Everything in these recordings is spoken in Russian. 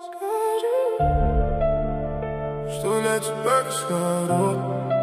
Что для тебя кислород?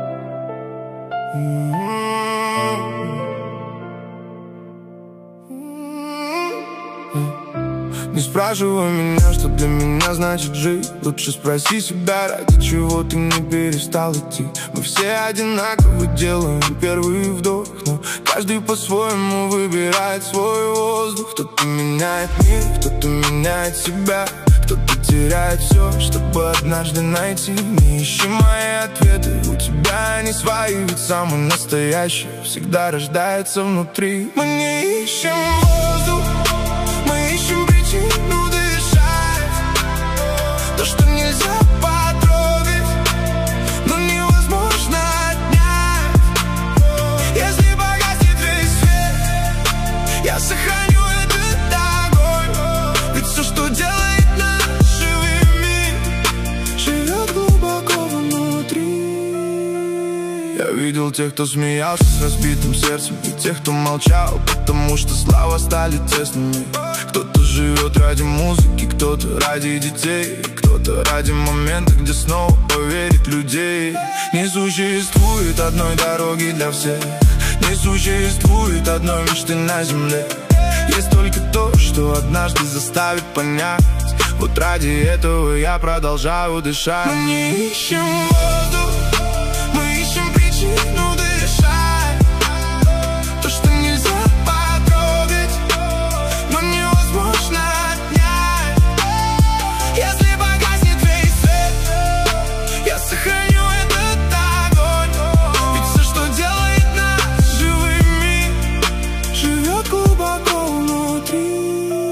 Не спрашивай меня, что для меня значит жить. Лучше спроси себя, ради чего ты не перестал идти. Мы все одинаково делаем первый вдох, но каждый по-своему выбирает свой воздух. Кто-то меняет мир, кто-то меняет себя, кто-то теряет все, чтобы однажды найти. Не ищи мои ответы, у тебя они свои, ведь самый настоящий всегда рождается внутри. Мы не ищем воздух, мы ищем причину дышать. То, что нельзя потрогать, но невозможно отнять. Если погаснет весь свет, я сохраню этот огонь. Ведь все, что делает нас живыми, живет глубоко внутри. Я видел тех, кто смеялся с разбитым сердцем, и тех, кто молчал, потому что слова стали тесными. Кто-то живет ради музыки, кто-то ради детей, кто-то ради момента, где снова поверит людей. Не существует одной дороги для всех, не существует одной мечты на земле. Есть только то, что однажды заставит понять. Вот ради этого я продолжаю дышать. Мы не ищем воздух, мы ищем причину дышать. То, что нельзя потрогать, но невозможно отнять. Если погаснет весь свет, я сохраню этот огонь. Ведь все, что делает нас живыми, живет глубоко внутри.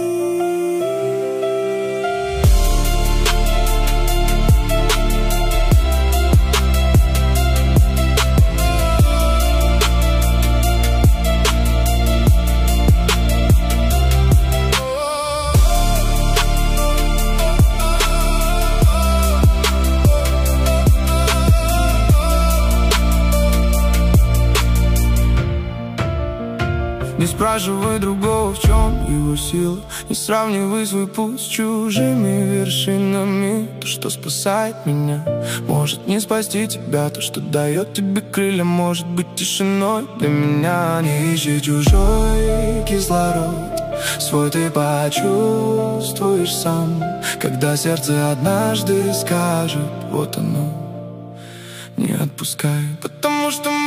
Не спрашивай другого, в чем его сила. Не сравнивай свой путь с чужими вершинами. То, что спасает меня, может не спасти тебя. То, что дает тебе крылья, может быть тишиной для меня. Не ищи чужой кислород, свой ты почувствуешь сам, когда сердце однажды скажет: вот оно, не отпускай. Потому что